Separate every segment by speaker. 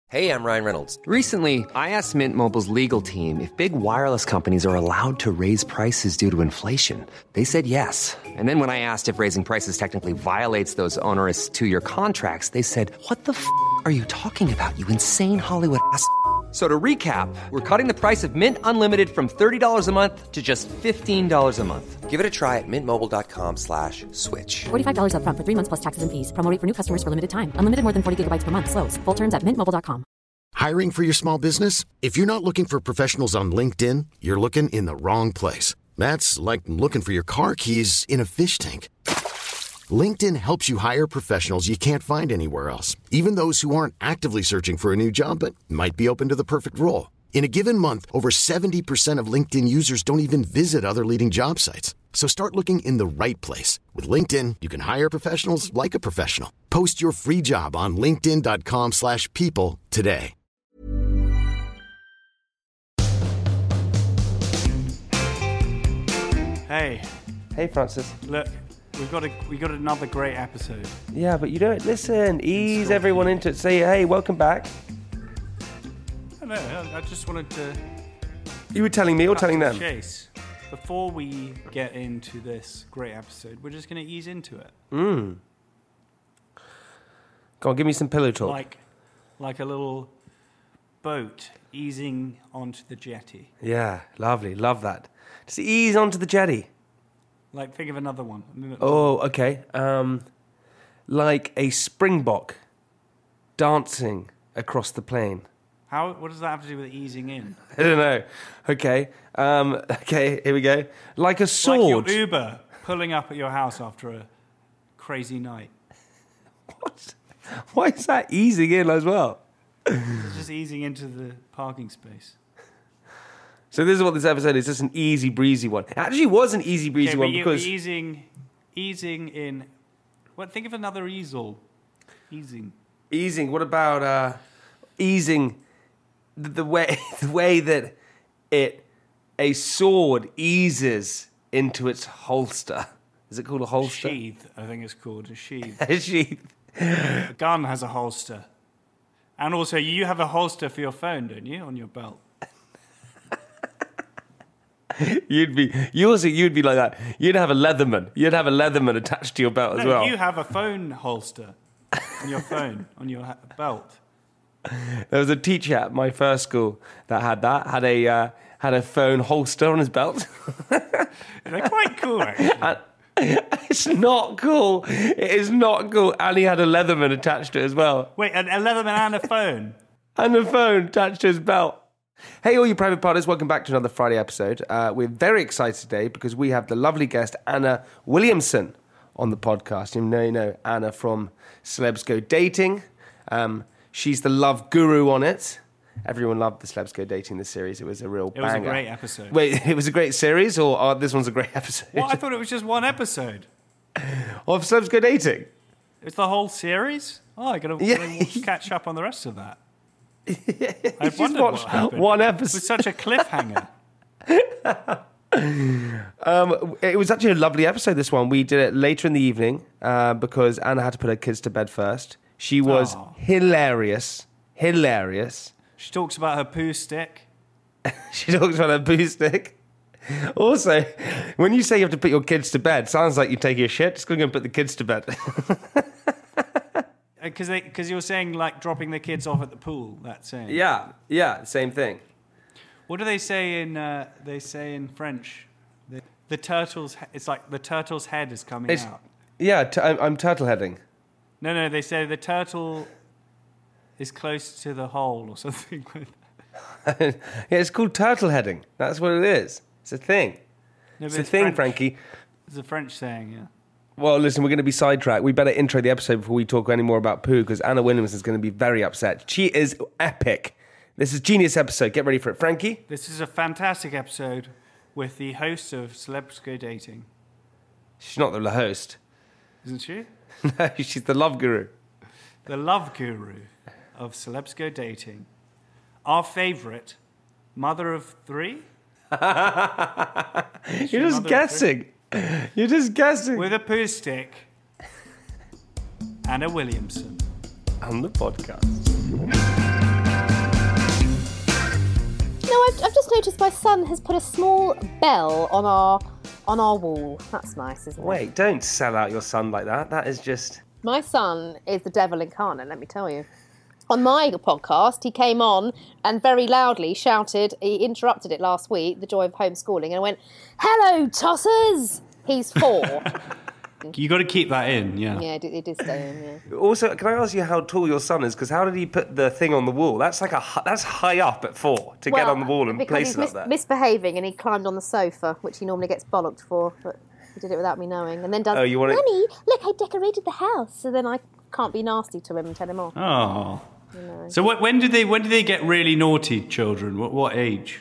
Speaker 1: Hey, I'm Ryan Reynolds.
Speaker 2: Recently, I asked Mint Mobile's legal team if big wireless companies are allowed to raise prices due to inflation. They said yes. And then when I asked if raising prices technically violates those onerous two-year contracts, they said, "What the f*** are you talking about, you insane Hollywood ass?" So to recap, we're cutting the price of Mint Unlimited from $30 a month to just $15 a month.
Speaker 1: Give it a try at mintmobile.com/switch.
Speaker 3: $45 up front for 3 months plus taxes and fees. Promo rate for new customers for limited time. Unlimited more than 40 gigabytes per month. Slows full terms at mintmobile.com.
Speaker 4: Hiring for your small business? If you're not looking for professionals on LinkedIn, you're looking in the wrong place. That's like looking for your car keys in a fish tank. LinkedIn helps you hire professionals you can't find anywhere else, even those who aren't actively searching for a new job but might be open to the perfect role. In a given month, over 70% of LinkedIn users don't even visit other leading job sites. So start looking in the right place. With LinkedIn, you can hire professionals like a professional. Post your free job on linkedin.com/people today.
Speaker 5: Hey,
Speaker 6: Francis.
Speaker 5: look, we got another great episode.
Speaker 6: Yeah, but you don't listen. Ease everyone into it. Say, hey, welcome back.
Speaker 5: I know. I just wanted to.
Speaker 6: You were telling me or
Speaker 5: cut
Speaker 6: telling
Speaker 5: to the
Speaker 6: them?
Speaker 5: Chase. Before we get into this great episode, we're just going to ease into it.
Speaker 6: Go on, give me some pillow talk.
Speaker 5: Like a little boat easing onto the jetty.
Speaker 6: Yeah, lovely. Love that. Just ease onto the jetty.
Speaker 5: Like, think of another one.
Speaker 6: Oh, okay. Like a springbok dancing across the plain.
Speaker 5: What does that have to do with easing in?
Speaker 6: I don't know. Okay. Okay, here we go. Like a sword.
Speaker 5: Like your Uber pulling up at your house after a crazy night.
Speaker 6: What? Why is that easing in as well?
Speaker 5: It's just easing into the parking space.
Speaker 6: So this is what this episode is, just an easy breezy one. It actually was an easy breezy one because
Speaker 5: easing in. What? Think of another easel. Easing.
Speaker 6: What about easing the way that a sword eases into its holster? Is it called a holster?
Speaker 5: Sheath, I think it's called a sheath.
Speaker 6: A sheath.
Speaker 5: A gun has a holster, and also you have a holster for your phone, don't you, on your belt?
Speaker 6: You'd be like that. You'd have a Leatherman. You'd have a Leatherman attached to your belt as well.
Speaker 5: You have a phone holster on your phone, on your belt.
Speaker 6: There was a teacher at my first school that had a phone holster on his belt.
Speaker 5: They're quite cool, actually.
Speaker 6: It's not cool. It is not cool. And he had a Leatherman attached to it as well.
Speaker 5: Wait, a Leatherman and a phone?
Speaker 6: And a phone attached to his belt. Hey, all you private partners, welcome back to another Friday episode. We're very excited today because we have the lovely guest, Anna Williamson, on the podcast. You know Anna from Celebs Go Dating. She's the love guru on it. Everyone loved the Celebs Go Dating, this series. It was a real banger.
Speaker 5: It was a great episode.
Speaker 6: Wait, it was a great series or this one's a great episode?
Speaker 5: Well, I thought it was just one episode.
Speaker 6: Of Celebs Go Dating?
Speaker 5: It's the whole series? Oh, I got to catch up on the rest of that. I wondered what happened.
Speaker 6: One episode.
Speaker 5: It was such a cliffhanger.
Speaker 6: It was actually a lovely episode, this one. We did it later in the evening because Anna had to put her kids to bed first. She was hilarious.
Speaker 5: She talks about her poo stick.
Speaker 6: She talks about her poo stick. Also, when you say you have to put your kids to bed, sounds like you take your shit. Just go and put the kids to bed.
Speaker 5: Because you're saying, like, dropping the kids off at the pool, that saying.
Speaker 6: Yeah, same thing.
Speaker 5: What do they say in French? The turtle's... It's like the turtle's head is coming out.
Speaker 6: Yeah, I'm turtle heading.
Speaker 5: No, they say the turtle is close to the hole or something like that.
Speaker 6: Yeah, it's called turtle heading. That's what it is. It's a thing.
Speaker 5: No,
Speaker 6: it's a thing, French. Frankie.
Speaker 5: It's a French saying, yeah.
Speaker 6: Well, listen, we're going to be sidetracked. We better intro the episode before we talk any more about poo, because Anna Williams is going to be very upset. She is epic. This is a genius episode. Get ready for it. Frankie?
Speaker 5: This is a fantastic episode with the host of Celebs Go Dating.
Speaker 6: She's not the host.
Speaker 5: Isn't she?
Speaker 6: No, she's the love guru.
Speaker 5: The love guru of Celebs Go Dating. Our favourite mother of three?
Speaker 6: You're just guessing. You're just guessing.
Speaker 5: With a poo stick, Anna Williamson.
Speaker 6: On the podcast.
Speaker 7: noticed my son has put a small bell on our wall. That's nice, isn't it?
Speaker 6: Wait, don't sell out your son like that. That is just...
Speaker 7: My son is the devil incarnate, let me tell you. On my podcast, he came on and very loudly shouted, he interrupted it last week, The Joy of Homeschooling, and went, "Hello, tossers!" He's 4.
Speaker 5: You got to keep that in, yeah.
Speaker 7: Yeah, it did stay in, yeah.
Speaker 6: Also, can I ask you how tall your son is? Because how did he put the thing on the wall? That's that's high up at 4 to get on the wall and place it up there.
Speaker 7: Because he's misbehaving and he climbed on the sofa, which he normally gets bollocked for, but he did it without me knowing. And then does, Mummy, look, I decorated the house. So then I can't be nasty to him and tell him off.
Speaker 5: Oh.
Speaker 7: You know.
Speaker 5: So when did they get really naughty, children? What age?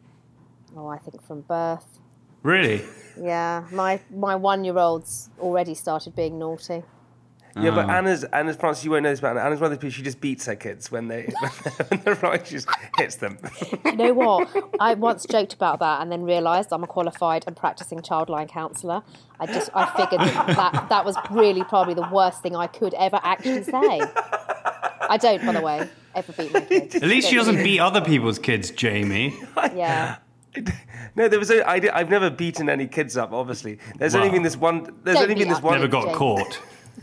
Speaker 7: Oh, I think from birth.
Speaker 5: Really?
Speaker 7: Yeah, my 1-year-old's already started being naughty.
Speaker 6: Yeah, but Anna's Francis, you won't know this about Anna. Anna's one of those people, she just beats her kids when they're right, she just hits them.
Speaker 7: You know what? I once joked about that and then realised I'm a qualified and practising childline counsellor. I figured that was really probably the worst thing I could ever actually say. I don't, by the way, ever beat my kids.
Speaker 5: At least she doesn't beat other people's kids, Jamie.
Speaker 7: Yeah.
Speaker 6: No, I've never beaten any kids up, obviously. There's only been this one...
Speaker 5: Never got caught.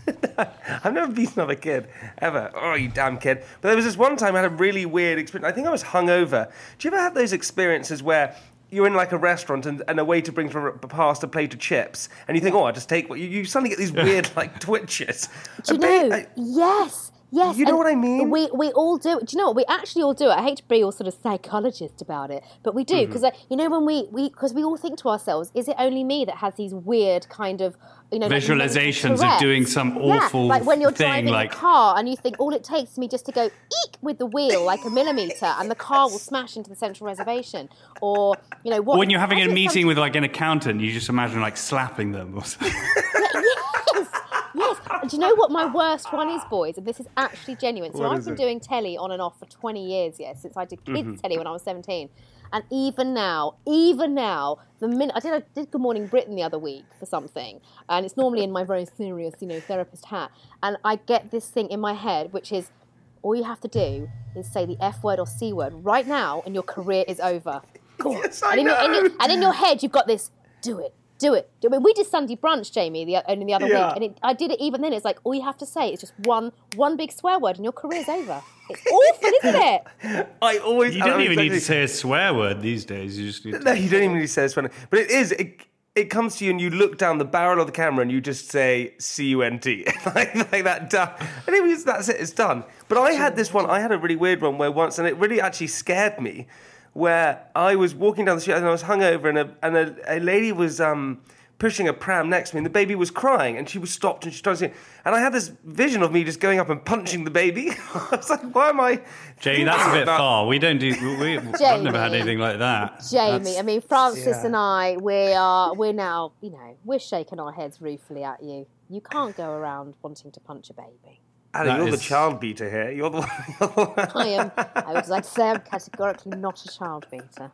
Speaker 6: I've never beaten up a kid, ever. Oh, you damn kid. But there was this one time I had a really weird experience. I think I was hungover. Do you ever have those experiences where you're in like a restaurant and a waiter brings past a plate of chips and you think, oh, I'll just take what... You suddenly get these weird like twitches.
Speaker 7: Do you know? Yes. Yes,
Speaker 6: you know what I mean?
Speaker 7: We all do. Do you know what? We actually all do it. I hate to be all sort of psychologist about it, but we do because you know when because we all think to ourselves, is it only me that has these weird kind of
Speaker 5: visualizations of doing some awful
Speaker 7: like when you're
Speaker 5: thing,
Speaker 7: driving a car and you think all it takes me just to go eek with the wheel like a millimetre and the car will smash into the central reservation, or you know what?
Speaker 5: When you're having a meeting with like an accountant, you just imagine like slapping them or something.
Speaker 7: Yes. Do you know what my worst one is, boys? And this is actually genuine. So I've been doing telly on and off for 20 years, since I did kids telly when I was 17. And even now, the minute I did Good Morning Britain the other week for something, and it's normally in my very serious, therapist hat, and I get this thing in my head, which is, all you have to do is say the F word or C word right now, and your career is over. Go on.
Speaker 6: Yes, I know.
Speaker 7: And in your head, you've got this, do it. I mean, we did Sunday brunch, Jamie, the other week, and I did it even then. It's like, all you have to say is just one big swear word and your career's over. It's awful, isn't it?
Speaker 5: You don't even need to say a swear word these days. You just need to...
Speaker 6: No, you don't even need to say a swear word. But it is... It comes to you and you look down the barrel of the camera and you just say C-U-N-T. like that. And that's it, it's done. But I had this one, I had a really weird one where once, and it really actually scared me, where I was walking down the street and I was hungover and a lady was pushing a pram next to me and the baby was crying and she was stopped and she started saying, and I had this vision of me just going up and punching the baby. I was like, why am I...
Speaker 5: Jamie, that's a bit far. We don't do... I've never had anything like that.
Speaker 7: Jamie, I mean, Francis and I, we're now, we're shaking our heads ruefully at you. You can't go around wanting to punch a baby.
Speaker 6: Anna, you're the child beater here. You're the one.
Speaker 7: I would like to say I'm categorically not a child beater.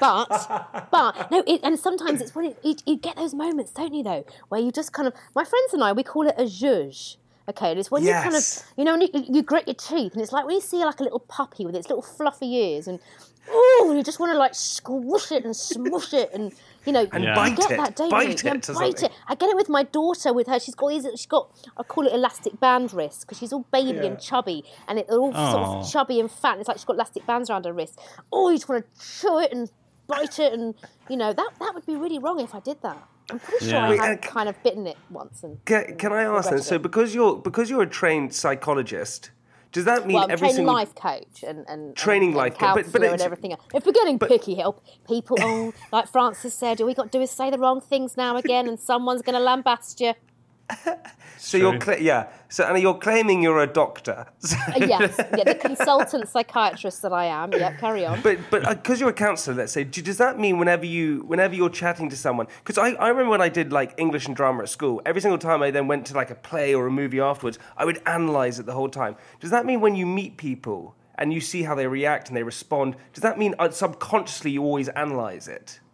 Speaker 7: But no, and sometimes it's when you get those moments, don't you, though, where you just kind of... My friends and I, we call it a zhuzh. Okay, and it's when you kind of... when you grit your teeth, and it's like when you see like a little puppy with its little fluffy ears, and you just want to like squish it and smush it, and
Speaker 6: and bite
Speaker 7: get
Speaker 6: it,
Speaker 7: that, don't
Speaker 6: bite
Speaker 7: you?
Speaker 6: it,
Speaker 7: Bite it. I get it with my daughter. With her, she's got I call it elastic band wrists because she's all baby and chubby, and they're all sort of chubby and fat. And it's like she's got elastic bands around her wrists. Oh, you just want to chew it and bite it, and that would be really wrong if I did that. I'm pretty sure I had kind of bitten it once. And
Speaker 6: can I ask then? So because you're a trained psychologist, does that mean
Speaker 7: I'm training life coach and
Speaker 6: training life coach, but
Speaker 7: and everything else. If we're getting picky, help people. Like Francis said, all we got to do is say the wrong things now again, and someone's going to lambast you.
Speaker 6: So So Anna, you're claiming you're a doctor.
Speaker 7: Yes, the consultant psychiatrist that I am. Yeah, carry on.
Speaker 6: But because you're a counsellor, let's say, does that mean whenever you're chatting to someone? Because I remember when I did like English and drama at school, every single time I then went to like a play or a movie afterwards, I would analyse it the whole time. Does that mean when you meet people and you see how they react and they respond, does that mean subconsciously you always analyse it?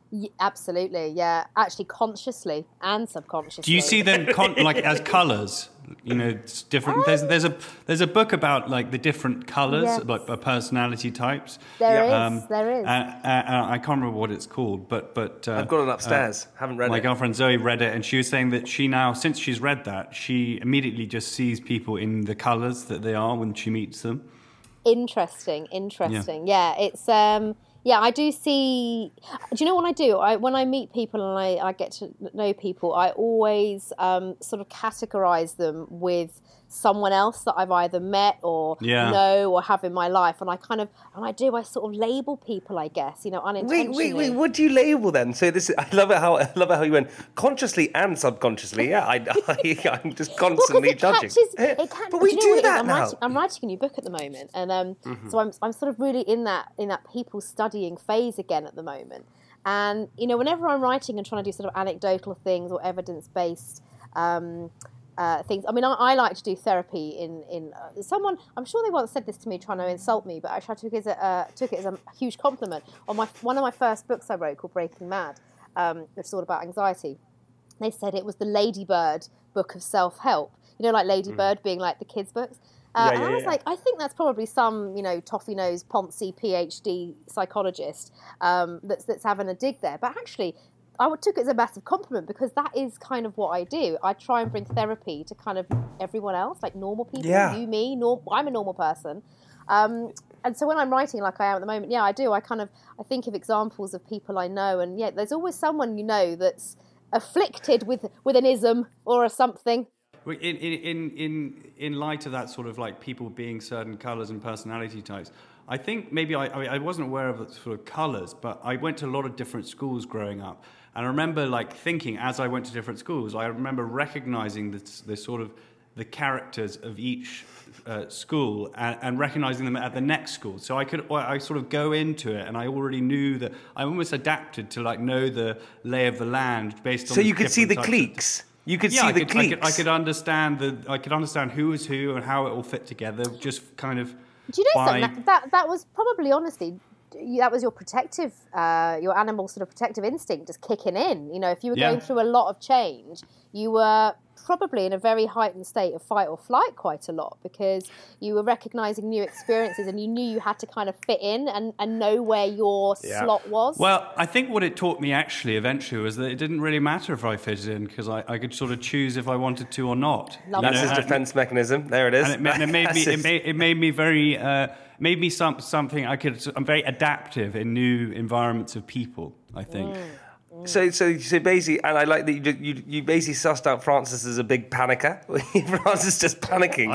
Speaker 7: Absolutely, yeah. Actually, consciously and subconsciously.
Speaker 5: Do you see them like as colours? You know, it's different. There's a book about like the different colours,
Speaker 7: Yes.
Speaker 5: like personality types.
Speaker 7: There is.
Speaker 5: I can't remember what it's called, but
Speaker 6: I've got it upstairs. Haven't read
Speaker 5: my
Speaker 6: it.
Speaker 5: girlfriend Zoe read it, and she was saying that she now, since she's read that, she immediately just sees people in the colours that they are when she meets them.
Speaker 7: Interesting. Yeah, it's yeah, I do see. Do you know what I do? When I meet people and I get to know people, I always sort of categorize them with someone else that I've either met or know or have in my life, and I sort of label people, I guess, you know, unintentionally.
Speaker 6: Wait, what do you label then? So this is, I love it how you went consciously and subconsciously. Yeah, I'm just constantly judging. But we do that now.
Speaker 7: I'm writing a new book at the moment, and so I'm sort of really in that people studying phase again at the moment. And you know, whenever I'm writing and trying to do sort of anecdotal things or evidence-based things. I mean, I like to do therapy in someone. I'm sure they once said this to me, trying to insult me, but actually I took it as a huge compliment. On one of my first books I wrote called Breaking Mad, which is all about anxiety. They said it was the Ladybird book of self-help. You know, like Ladybird being like the kids' books. And I was like, I think that's probably some, you know, toffee-nosed, poncy PhD psychologist that's having a dig there. But actually, I took it as a massive compliment, because that is kind of what I do. I try and bring therapy to kind of everyone else, like normal people, you, me. I'm a normal person. And so when I'm writing like I am at the moment, I do. I think of examples of people I know, and there's always someone you know that's afflicted with an ism or a something.
Speaker 5: In light of that sort of like people being certain colours and personality types, I think maybe I wasn't aware of sort of colours, but I went to a lot of different schools growing up. And I remember like thinking, as I went to different schools, I remember recognising the sort of the characters of each school and recognising them at the next school. So I sort of go into it, and I already knew that I almost adapted to like know the lay of the land based on. So
Speaker 6: you could see the cliques. You could see the cliques.
Speaker 5: I could understand who was who and how it all fit together. Just kind of.
Speaker 7: Do you know something? That was probably, honestly, that was your protective, your animal sort of protective instinct just kicking in. You know, if you were going through a lot of change, you were probably in a very heightened state of fight or flight quite a lot, because you were recognising new experiences and you knew you had to kind of fit in and know where your slot was.
Speaker 5: Well, I think what it taught me actually eventually was that it didn't really matter if I fitted in, because I could sort of choose if I wanted to or not.
Speaker 6: That's his defence mechanism. There it is.
Speaker 5: And it made me very made me something I'm very adaptive in new environments of people, I think.
Speaker 6: So basically, and I like that you basically sussed out Francis as a big panicker. Francis just panicking.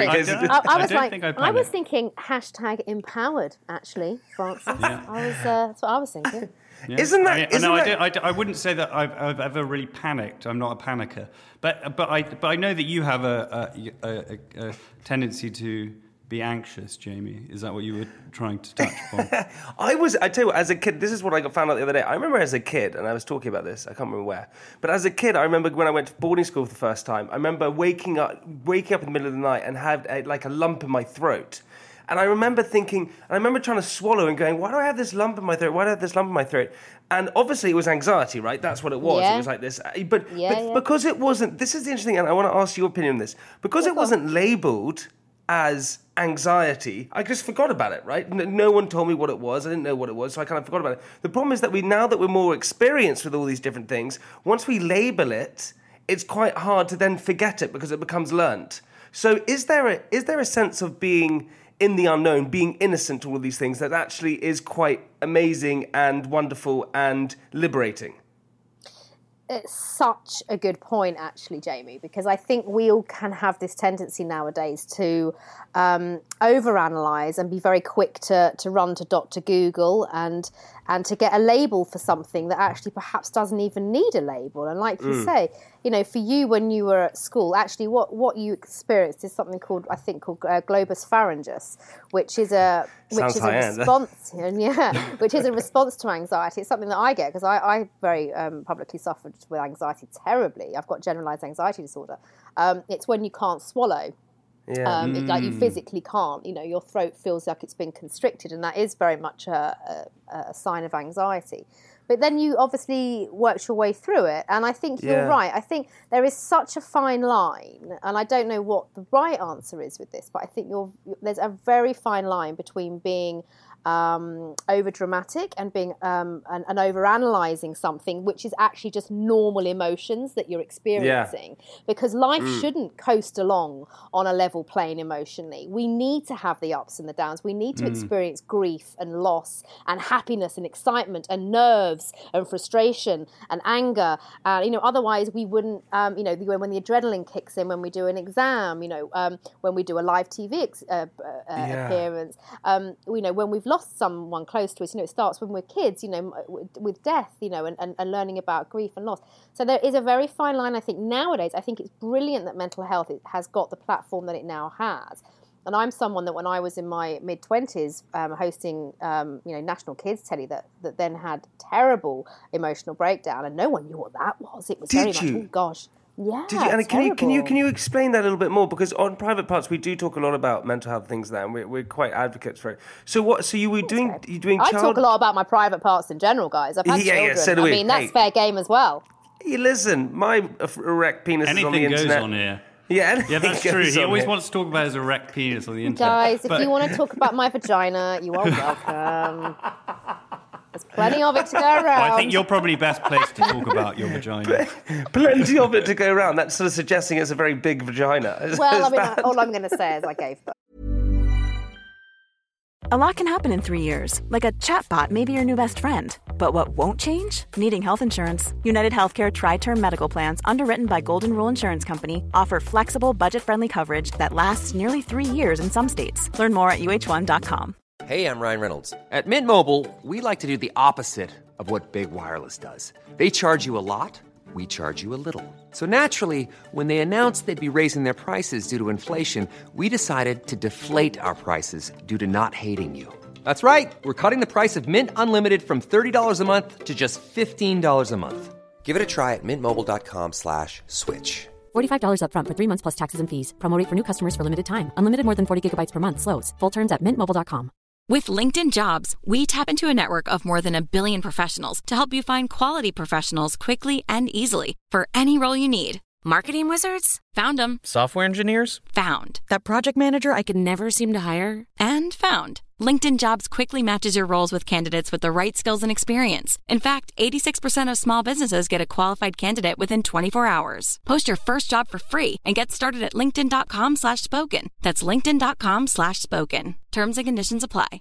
Speaker 7: I was thinking #empowered, actually, Francis. That's what I was thinking.
Speaker 5: Yeah.
Speaker 6: Isn't that?
Speaker 5: I wouldn't say that I've ever really panicked. I'm not a panicker, but I know that you have a tendency to be anxious, Jamie. Is that what you were trying to touch upon?
Speaker 6: I tell you what, as a kid, this is what I found out the other day. I remember as a kid, and I was talking about this, I can't remember where, but as a kid, I remember when I went to boarding school for the first time, I remember waking up in the middle of the night and had like a lump in my throat. And I remember trying to swallow and going, why do I have this lump in my throat? Why do I have this lump in my throat? And obviously it was anxiety, right? That's what it was.
Speaker 7: Yeah.
Speaker 6: It was like this. But because it wasn't, this is the interesting thing, and I want to ask your opinion on this. Because it wasn't labelled as anxiety, I just forgot about it, right? No one told me what it was. I didn't know what it was, so I kind of forgot about it. The problem is that now that we're more experienced with all these different things, once we label it, it's quite hard to then forget it because it becomes learnt. So is there a sense of being in the unknown, being innocent to all these things that actually is quite amazing and wonderful and liberating?
Speaker 7: It's such a good point, actually, Jamie, because I think we all can have this tendency nowadays to overanalyze and be very quick to run to Dr. Google and to get a label for something that actually perhaps doesn't even need a label. And like you say, you know, for you when you were at school, actually what you experienced is something called globus pharyngeus, which is a response, which is a response to anxiety. It's something that I get because I very publicly suffered with anxiety terribly. I've got generalized anxiety disorder. It's when you can't swallow.
Speaker 6: Yeah.
Speaker 7: Like you physically can't, you know, your throat feels like it's been constricted, and that is very much a sign of anxiety. But then you obviously worked your way through it. And I think you're right. I think there is such a fine line, and I don't know what the right answer is with this, but I think there's a very fine line between being over dramatic and being and over analyzing something which is actually just normal emotions that you're experiencing, because life shouldn't coast along on a level plane emotionally. We need to have the ups and the downs. We need to experience grief and loss and happiness and excitement and nerves and frustration and anger. Otherwise we wouldn't when the adrenaline kicks in when we do an exam, when we do a live TV appearance, when we've lost someone close to us, it starts when we're kids, with death, and learning about grief and loss. So there is a very fine line, I think, nowadays. I think it's brilliant that mental health has got the platform that it now has. And I'm someone that when I was in my mid-20s hosting, National Kids Telly that then had terrible emotional breakdown, and no one knew what that was. It was very much, oh gosh. Yeah,
Speaker 6: did you? And can you explain that a little bit more? Because on Private Parts we do talk a lot about mental health things there, and we're quite advocates for it. So what? So you were doing?
Speaker 7: I talk a lot about my private parts in general, guys. I've had children.
Speaker 6: So do we.
Speaker 7: I mean, that's fair game as well.
Speaker 6: Hey, listen, my erect penis is on the internet.
Speaker 5: Anything goes on here.
Speaker 6: Yeah,
Speaker 5: that's true. He always wants to talk about his erect penis on the internet.
Speaker 7: Guys, if you want to talk about my vagina, you are welcome. There's plenty of it to go around.
Speaker 5: Well, I think you're probably best placed to talk about your vagina.
Speaker 6: Plenty of it to go around. That's sort of suggesting it's a very big vagina.
Speaker 7: Well, all I'm going to say is I gave birth.
Speaker 8: A lot can happen in 3 years, like a chatbot may be your new best friend. But what won't change? Needing health insurance. United Healthcare Tri-Term Medical Plans, underwritten by Golden Rule Insurance Company, offer flexible, budget-friendly coverage that lasts nearly 3 years in some states. Learn more at uh1.com.
Speaker 1: Hey, I'm Ryan Reynolds.
Speaker 2: At Mint Mobile, we like to do the opposite of what Big Wireless does. They charge you a lot, we charge you a little. So naturally, when they announced they'd be raising their prices due to inflation, we decided to deflate our prices due to not hating you. That's right. We're cutting the price of Mint Unlimited from $30 a month to just $15 a month.
Speaker 1: Give it a try at mintmobile.com/switch.
Speaker 3: $45 up front for 3 months plus taxes and fees. Promo rate for new customers for limited time. Unlimited more than 40 gigabytes per month. Slows full terms at mintmobile.com.
Speaker 9: With LinkedIn Jobs, we tap into a network of more than 1 billion professionals to help you find quality professionals quickly and easily for any role you need. Marketing wizards? Found them.
Speaker 10: Software engineers?
Speaker 9: Found. That project manager I could never seem to hire? And found. LinkedIn Jobs quickly matches your roles with candidates with the right skills and experience. In fact, 86% of small businesses get a qualified candidate within 24 hours. Post your first job for free and get started at linkedin.com/spoken. That's linkedin.com/spoken. Terms and conditions apply.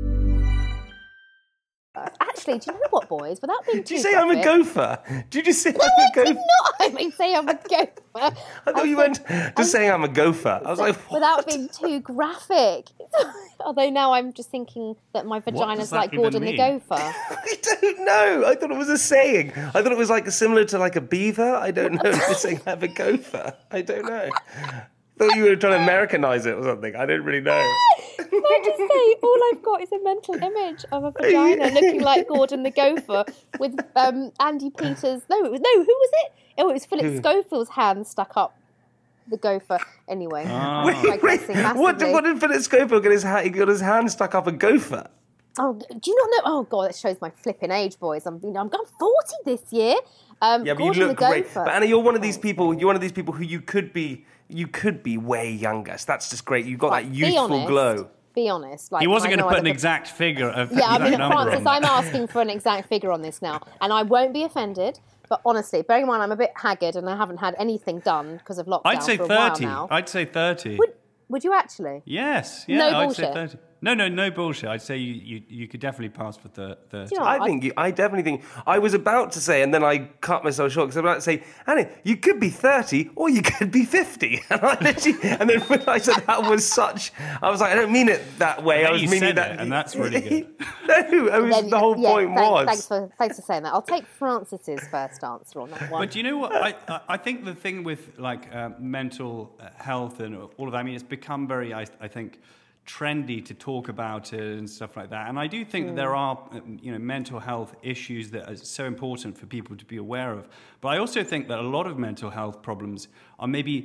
Speaker 7: Actually, do you know what, boys? Without being too
Speaker 6: Did you say
Speaker 7: graphic,
Speaker 6: I'm a gopher? Did you just say
Speaker 7: No,
Speaker 6: I'm a
Speaker 7: I
Speaker 6: gopher?
Speaker 7: did not. I mean, say I'm a gopher.
Speaker 6: I thought you went just saying I'm a gopher. I was like, what?
Speaker 7: Without being too graphic. Although now I'm just thinking that my vagina's like Gordon the gopher.
Speaker 6: I don't know. I thought it was a saying. I thought it was like similar to like a beaver. I don't know. Just saying I'm a gopher. I don't know. I thought you were trying to Americanize it or something. I didn't really know.
Speaker 7: Can I just say, all I've got is a mental image of a vagina looking like Gordon the gopher with Andy Peters. No, who was it? Oh, it was Philip Schofield's hand stuck up the gopher. Anyway, digressing massively.
Speaker 6: What did Philip Schofield get his hand? He got his hand stuck up a gopher.
Speaker 7: Oh, do you not know? Oh God, that shows my flipping age, boys. I'm 40 this year.
Speaker 6: Yeah, but you look great.
Speaker 7: Gopher.
Speaker 6: But Anna, you're one of these people. You're one of these people who you could be way younger. So that's just great. You've got that youthful glow.
Speaker 7: Be honest. Like,
Speaker 5: he wasn't going to put an exact figure of
Speaker 7: Francis, I'm asking for an exact figure on this now, and I won't be offended. But honestly, bearing in mind I'm a bit haggard and I haven't had anything done because of lockdown.
Speaker 5: I'd say
Speaker 7: for a
Speaker 5: 30.
Speaker 7: while now.
Speaker 5: I'd say 30.
Speaker 7: Would you actually?
Speaker 5: Yes. Yeah,
Speaker 7: No
Speaker 5: I'd
Speaker 7: bullshit.
Speaker 5: say 30. No bullshit. I'd say you could definitely pass for 30.
Speaker 7: You know,
Speaker 6: I definitely think. I was about to say, and then I cut myself short because I was about to say, Annie, you could be 30 or you could be 50. And then realised that was such. I was like, I don't mean it that way. I was meaning that,
Speaker 5: and that's really good.
Speaker 6: The whole point was.
Speaker 7: Thanks for saying that. I'll take Francis's first answer on that one.
Speaker 5: But do you know what? I think the thing with like mental health and all of that, I mean, it's become very, I think, trendy to talk about it and stuff like that. And I do think that there are, mental health issues that are so important for people to be aware of. But I also think that a lot of mental health problems are maybe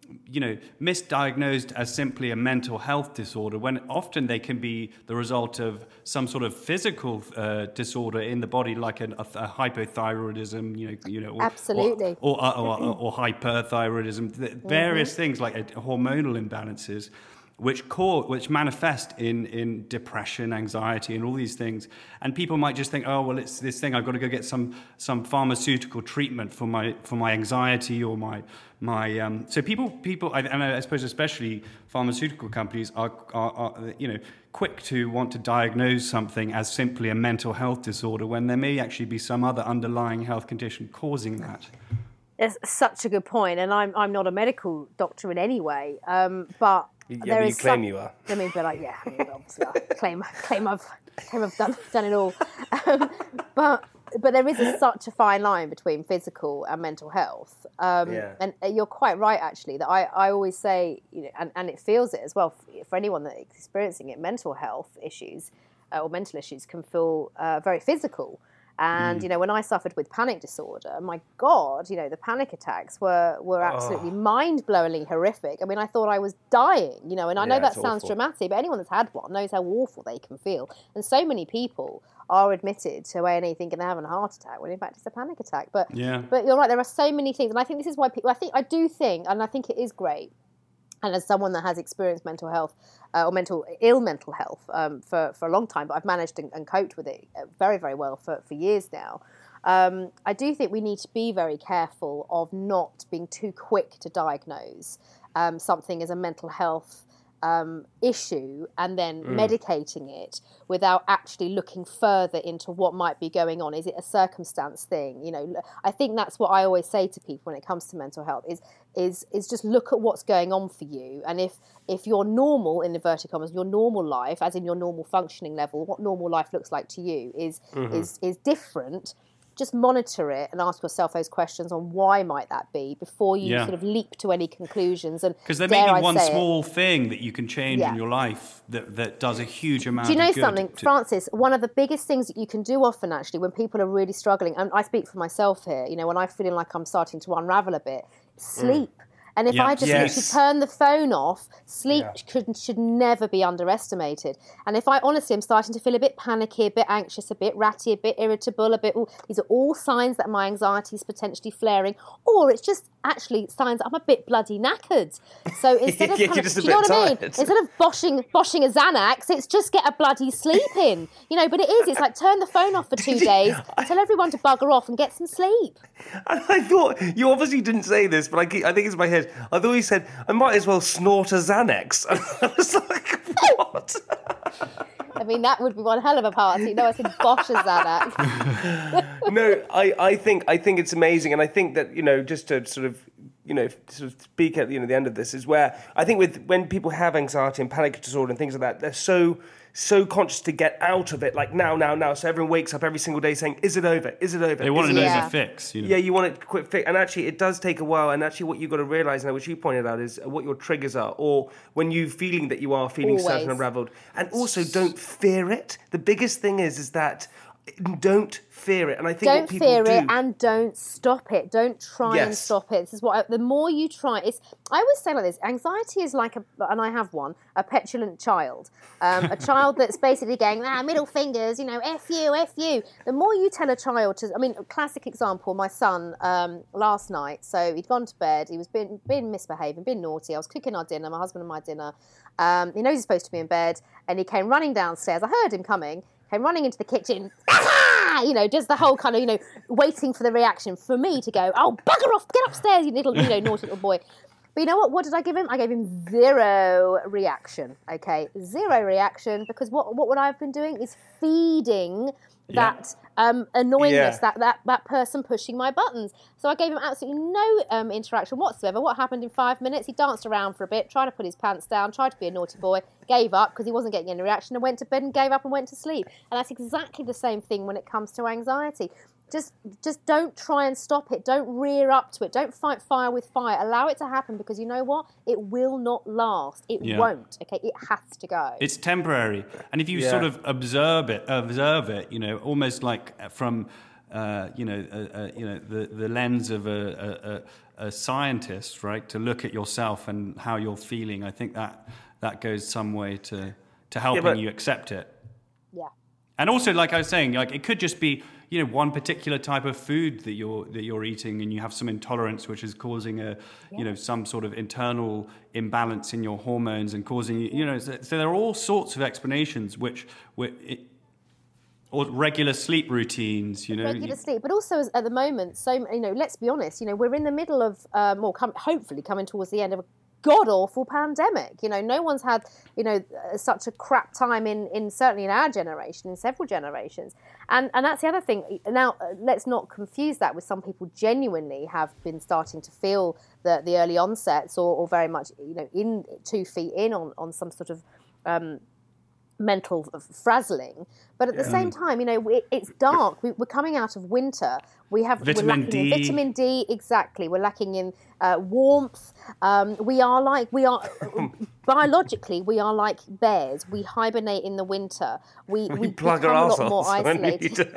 Speaker 5: misdiagnosed as simply a mental health disorder, when often they can be the result of some sort of physical disorder in the body, like a hypothyroidism,
Speaker 7: Absolutely,
Speaker 5: or hyperthyroidism, various things like hormonal imbalances, which manifest in depression, anxiety, and all these things. And people might just think, oh, well, it's this thing. I've got to go get some pharmaceutical treatment for my anxiety or my. So people, and I suppose especially pharmaceutical companies are quick to want to diagnose something as simply a mental health disorder when there may actually be some other underlying health condition causing that.
Speaker 7: It's such a good point, and I'm not a medical doctor in any way, but.
Speaker 6: Yeah, you claim you are.
Speaker 7: I mean, but obviously I claim I've done it all. But there is such a fine line between physical and mental health. And you're quite right, actually, that I always say, and it feels it as well for anyone that's experiencing it. Mental health issues or mental issues can feel very physical. And, when I suffered with panic disorder, my God, the panic attacks were absolutely mind-blowingly horrific. I mean, I thought I was dying, and I know that sounds dramatic, but anyone that's had one knows how awful they can feel. And so many people are admitted to A&E thinking they're having a heart attack, when in fact it's a panic attack. But you're right, there are so many things. And I think this is why people, I think it is great. And as someone that has experienced mental health or mental health for a long time, but I've managed and coped with it very, very well for years now, I do think we need to be very careful of not being too quick to diagnose something as a mental health issue and then medicating it without actually looking further into what might be going on. Is it a circumstance thing? I think that's what I always say to people when it comes to mental health is just look at what's going on for you, and if your normal, in inverted commas, your normal life, as in your normal functioning level, what normal life looks like to you is different. Just monitor it and ask yourself those questions on why might that be before you sort of leap to any conclusions. And
Speaker 5: because there may be one small thing that you can change in your life that does a huge amount of good.
Speaker 7: Do you know something, Francis? One of the biggest things that you can do often, actually, when people are really struggling, and I speak for myself here, when I'm feeling like I'm starting to unravel a bit, sleep. And if I just literally turn the phone off, sleep should never be underestimated. And if I honestly am starting to feel a bit panicky, a bit anxious, a bit ratty, a bit irritable, these are all signs that my anxiety is potentially flaring, or it's just actually signs that I'm a bit bloody knackered. So instead of do you know what I mean? Instead of boshing a Xanax, it's just get a bloody sleep in. But it is. It's like turn the phone off for 2 days, tell everyone to bugger off and get some sleep.
Speaker 6: And I thought, you obviously didn't say this, but I think it's in my head. I thought he said, I might as well snort a Xanax. And I was like, what?
Speaker 7: I mean, that would be one hell of a party. No, I said bosh a Xanax.
Speaker 6: No, I think it's amazing. And I think that, just to sort of speak at the end of this is where I think when people have anxiety and panic disorder and things like that, they're so conscious to get out of it, like now. So everyone wakes up every single day saying, is it over? Is it over?
Speaker 5: They want an easy fix.
Speaker 6: Yeah, you want it quick fix. And actually, it does take a while. And actually, what you've got to realise now, which you pointed out, is what your triggers are, or when you're feeling that you are feeling sad and unravelled. And also, don't fear it. The biggest thing is that don't fear it. And I think
Speaker 7: don't
Speaker 6: what people
Speaker 7: fear
Speaker 6: do,
Speaker 7: it and don't stop it. Don't try and stop it. This is what the more you try. I always say like this: anxiety is like and I have one, a petulant child, a child that's basically going middle fingers, f you. The more you tell a child to, a classic example. My son last night, so he'd gone to bed. He was been misbehaving, been naughty. I was cooking our dinner, my husband and my dinner. He knows he's supposed to be in bed, and he came running downstairs. I heard him coming. Came running into the kitchen, just the whole kind of, waiting for the reaction for me to go, oh, bugger off, get upstairs, you little, naughty little boy. But you know what? What did I give him? I gave him zero reaction, okay? Zero reaction, because what I've been doing is feeding that annoyingness, that person pushing my buttons. So I gave him absolutely no interaction whatsoever. What happened in 5 minutes? He danced around for a bit, tried to put his pants down, tried to be a naughty boy, gave up because he wasn't getting any reaction, and went to bed and gave up and went to sleep. And that's exactly the same thing when it comes to anxiety. Just don't try and stop it. Don't rear up to it. Don't fight fire with fire. Allow it to happen, because you know what? It will not last. It won't. Okay, it has to go.
Speaker 5: It's temporary, and if you sort of observe it, almost like from the lens of a scientist, right? To look at yourself and how you're feeling. I think that goes some way to helping you accept it.
Speaker 7: Yeah.
Speaker 5: And also, like I was saying, like it could just be, one particular type of food that you're eating, and you have some intolerance, which is causing some sort of internal imbalance in your hormones and causing, so there are all sorts of explanations or regular sleep routines,
Speaker 7: Regular sleep, but also at the moment, let's be honest, we're in the middle of, hopefully coming towards the end of a god-awful pandemic. No one's had, such a crap time in certainly in our generation, in several generations. And that's the other thing. Now, let's not confuse that with some people genuinely have been starting to feel the early onsets or very much, in 2 feet in on some sort of mental frazzling. But at the same time, it's dark. We're coming out of winter. We're lacking in vitamin D, exactly. We're lacking in warmth. We are biologically, we are like bears. We hibernate in the winter. We
Speaker 6: plug
Speaker 7: become
Speaker 6: our
Speaker 7: a lot
Speaker 6: arseholes
Speaker 7: more isolated.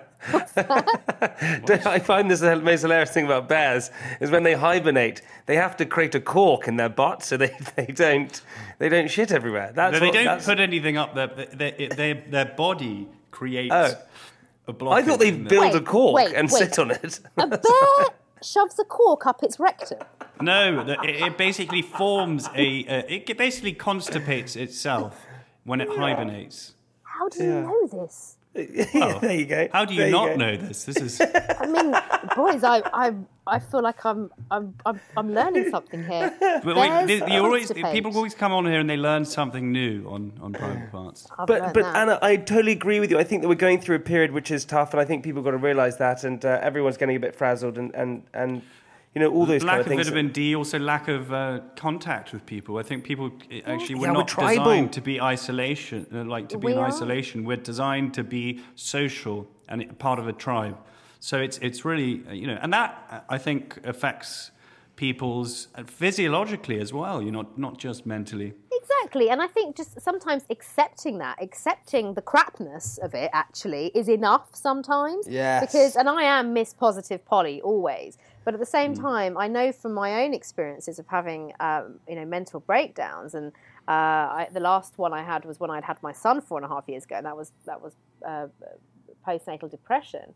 Speaker 6: I find this the most hilarious thing about bears is when they hibernate, they have to create a cork in their butt so they don't shit everywhere.
Speaker 5: They don't put anything up there. Their body creates a blockage.
Speaker 6: I thought they'd build a cork and sit on it.
Speaker 7: A bear shoves a cork up its rectum.
Speaker 5: No, it basically forms it basically constipates itself when it hibernates.
Speaker 7: How do you know this?
Speaker 6: Well, there you go.
Speaker 5: How do you not know this? This is.
Speaker 7: I mean, boys, I feel like I'm learning something here.
Speaker 5: But people always come on here and they learn something new on Private Parts.
Speaker 6: But Anna, I totally agree with you. I think that we're going through a period which is tough, and I think people have got to realise that, and everyone's getting a bit frazzled, and all those kind of things.
Speaker 5: Lack of vitamin D, also lack of contact with people. I think people actually we're
Speaker 6: we're
Speaker 5: not
Speaker 6: tribal.
Speaker 5: designed to be isolation, in isolation. We're designed to be social and part of a tribe. So it's really and that I think affects people's physiologically as well. Not just mentally.
Speaker 7: Exactly, and I think just sometimes accepting the crapness of it actually is enough sometimes.
Speaker 6: Yes.
Speaker 7: And I am Miss Positive Polly always, but at the same time, I know from my own experiences of having mental breakdowns, and the last one I had was when I'd had my son 4.5 years ago, and that was postnatal depression.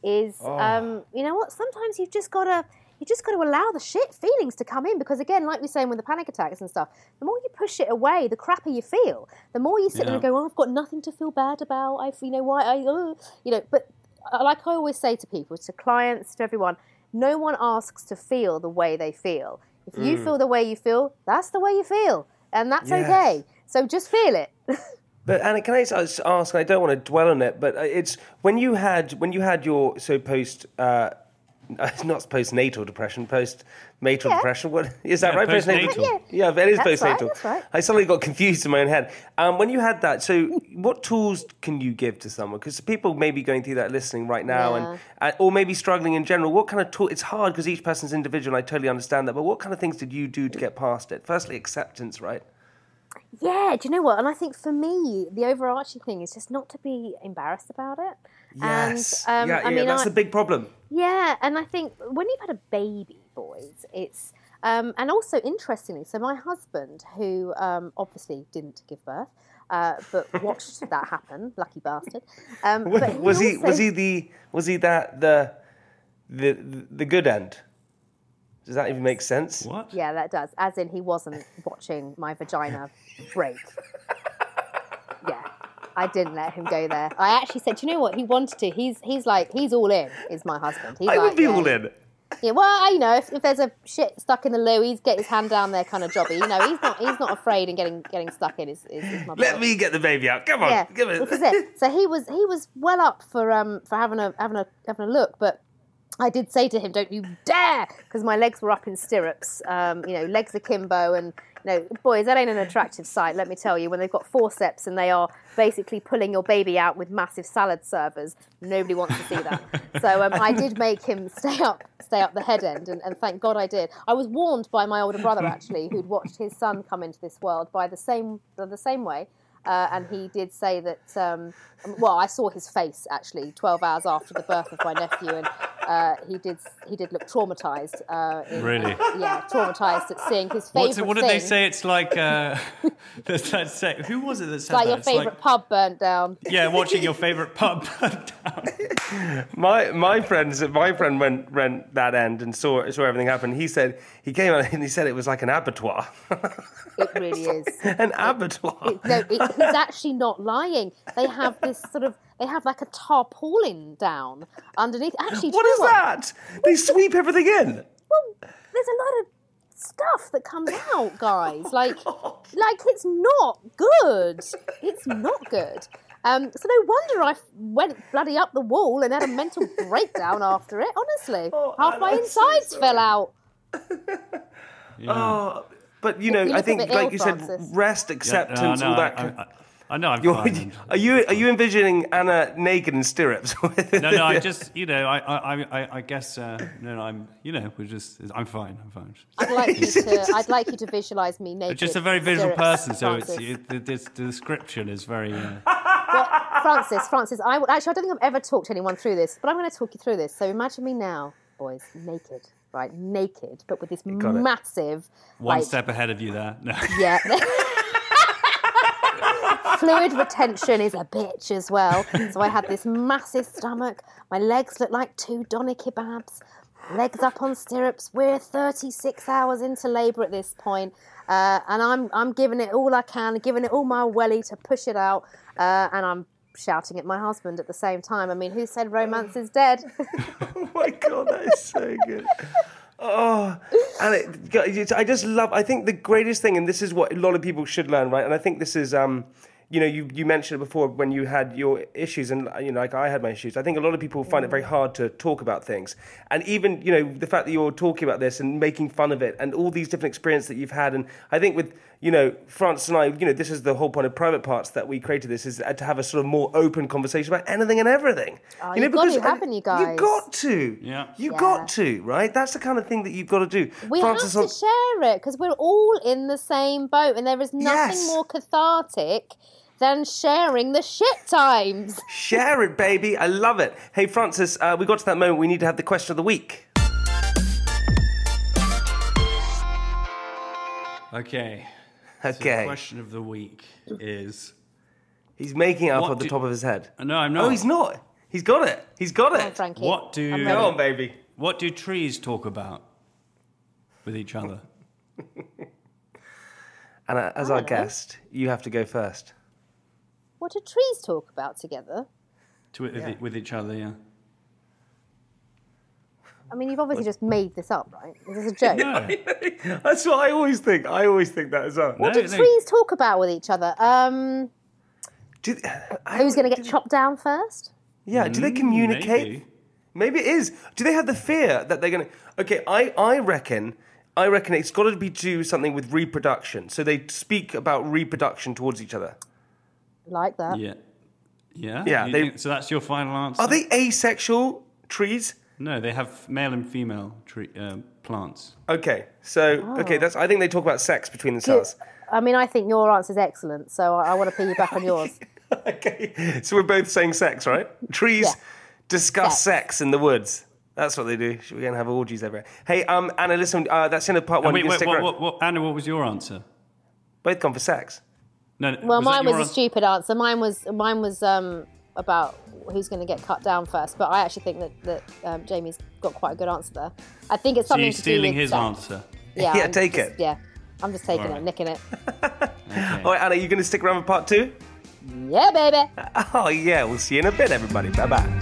Speaker 7: Sometimes you've just got to allow the shit feelings to come in, because again, like we're saying with the panic attacks and stuff, the more you push it away, the crappier you feel. The more you sit there and go, I've got nothing to feel bad about. But like I always say to people, to clients, to everyone, no one asks to feel the way they feel. If you feel the way you feel, that's the way you feel, and that's okay. So just feel it.
Speaker 6: But Anna, can I just ask? I don't want to dwell on it, but it's when you had your not postnatal depression, postnatal depression. What is that right?
Speaker 5: Postnatal.
Speaker 6: Yeah, it is
Speaker 7: That's
Speaker 6: postnatal.
Speaker 7: right, that's right.
Speaker 6: I suddenly got confused in my own head. When you had that, so what tools can you give to someone? Because people may be going through that listening right now, and or maybe struggling in general. What kind of tool? It's hard because each person's individual. I totally understand that. But what kind of things did you do to get past it? Firstly, acceptance, right?
Speaker 7: Yeah, do you know what? And I think for me, the overarching thing is just not to be embarrassed about it.
Speaker 6: Yes.
Speaker 7: And,
Speaker 6: that's a big problem.
Speaker 7: Yeah, and I think when you've had a baby, boys, it's... and also, interestingly, so my husband, who obviously didn't give birth, but watched that happen, lucky bastard. But
Speaker 6: was he the good end? Does that even make sense?
Speaker 5: What?
Speaker 7: Yeah, that does. As in, he wasn't watching my vagina break. Yeah, I didn't let him go there. I actually said, do you know what? He wanted to. He's all in, is my husband. He's
Speaker 6: I would be all in.
Speaker 7: Yeah, well, if there's a shit stuck in the loo, he's get his hand down there kind of jobby. He's not afraid in getting stuck in. Is my
Speaker 6: Let me get the baby out. Come on, give it.
Speaker 7: This is it. So he was well up for having a look, but I did say to him, "Don't you dare!" Because my legs were up in stirrups, legs akimbo, and boys, that ain't an attractive sight. Let me tell you, when they've got forceps and they are basically pulling your baby out with massive salad servers, nobody wants to see that. So I did make him stay up the head end, and thank God I did. I was warned by my older brother actually, who'd watched his son come into this world by the same way. and he did say that. Well, I saw his face actually 12 hours after the birth of my nephew, and he did look traumatised.
Speaker 5: Really?
Speaker 7: Yeah, traumatised at seeing his favourite thing.
Speaker 5: What did they say? It's like who was it that said
Speaker 7: like
Speaker 5: that?
Speaker 7: your favourite pub burnt down.
Speaker 5: Yeah, watching your favourite pub burnt down.
Speaker 6: My friend went that end and saw everything happen. He said he came out and he said it was like an abattoir.
Speaker 7: It really is
Speaker 6: an abattoir.
Speaker 7: He's actually not lying. They have this they have like a tarpaulin down underneath. Actually,
Speaker 6: what is that? They sweep everything in.
Speaker 7: Well, there's a lot of stuff that comes out, guys. Like it's not good. It's not good. So no wonder I went bloody up the wall and had a mental breakdown after it. Honestly, half my insides fell out.
Speaker 5: Yeah.
Speaker 6: But I think, like you said, rest, acceptance, all that.
Speaker 5: I know. I'm fine.
Speaker 6: Are you envisioning Anna naked in stirrups?
Speaker 5: No. I just, I guess, I'm, we're just. I'm fine.
Speaker 7: I'd like you to visualise me naked.
Speaker 5: I'm just a very visual person, so
Speaker 7: Francis.
Speaker 5: the description is very.
Speaker 7: Well, Francis, I don't think I've ever talked to anyone through this, but I'm going to talk you through this. So imagine me now, boys, naked. Right, naked, but with this massive...
Speaker 5: One step ahead of you there. No.
Speaker 7: Yeah. Fluid retention is a bitch as well. So I had this massive stomach. My legs look like 2 doner kebabs. Legs up on stirrups. We're 36 hours into labour at this point. And I'm giving it all I can, giving it all my welly to push it out. And I'm shouting at my husband at the same time. I mean, who said romance is dead?
Speaker 6: Oh my God, that is so good. Oh, and I just love, I think the greatest thing, and this is what a lot of people should learn, right? And I think this is, you mentioned it before when you had your issues, and like I had my issues. I think a lot of people find it very hard to talk about things, and even the fact that you're talking about this and making fun of it, and all these different experiences that you've had. And I think with Francis and I, this is the whole point of Private Parts that we created. This is to have a sort of more open conversation about anything and everything.
Speaker 7: Oh, you've got to, haven't you guys?
Speaker 6: You've got to.
Speaker 5: Yeah.
Speaker 6: You've got to, right? That's the kind of thing that you've got to do.
Speaker 7: We have to share it because we're all in the same boat, and there is nothing more cathartic than sharing the shit times.
Speaker 6: Share it, baby. I love it. Hey, Francis, we got to that moment. We need to have the question of the week.
Speaker 5: Okay. So the question of the week is...
Speaker 6: He's making it up at the top of his head.
Speaker 5: No, I'm not.
Speaker 6: Oh, he's not. He's got it. He's got it.
Speaker 7: Come on, Frankie.
Speaker 6: Go on, baby.
Speaker 5: What do trees talk about with each other?
Speaker 6: And as our guest, you have to go first.
Speaker 7: What do trees talk about together?
Speaker 5: With each other, yeah.
Speaker 7: I mean, you've obviously just made this up, right? Is this a joke?
Speaker 5: No.
Speaker 6: That's what I always think. I always think that as well.
Speaker 7: What do trees talk about with each other? Who's going to get chopped down first?
Speaker 6: Yeah, do they communicate? Maybe it is. Do they have the fear that they're going to... Okay, I reckon it's got to be do something with reproduction. So they speak about reproduction towards each other.
Speaker 7: Like that.
Speaker 5: Yeah. Yeah?
Speaker 6: Yeah.
Speaker 5: So that's your final answer?
Speaker 6: Are they asexual trees?
Speaker 5: No, they have male and female plants.
Speaker 6: Okay, so that's. I think they talk about sex between themselves.
Speaker 7: I mean, I think your answer's excellent, so I want to piggyback on yours.
Speaker 6: Okay, so we're both saying sex, right? Trees discuss sex in the woods. That's what they do. We're going to have orgies everywhere. Hey, Anna, listen. That's in part one.
Speaker 5: Wait, Anna, what was your answer?
Speaker 6: Both gone for sex.
Speaker 5: No.
Speaker 7: Well, mine was a stupid answer. Mine was about who's going to get cut down first. But I actually think that Jamie's got quite a good answer there. I think it's something to do with
Speaker 5: stealing his
Speaker 7: sex.
Speaker 5: answer.
Speaker 7: Yeah,
Speaker 6: take it.
Speaker 7: Yeah, I'm just taking it, nicking it.
Speaker 5: Okay.
Speaker 6: All right, Anna, you going to stick around for part 2?
Speaker 7: Yeah, baby.
Speaker 6: Oh, yeah. We'll see you in a bit, everybody. Bye-bye.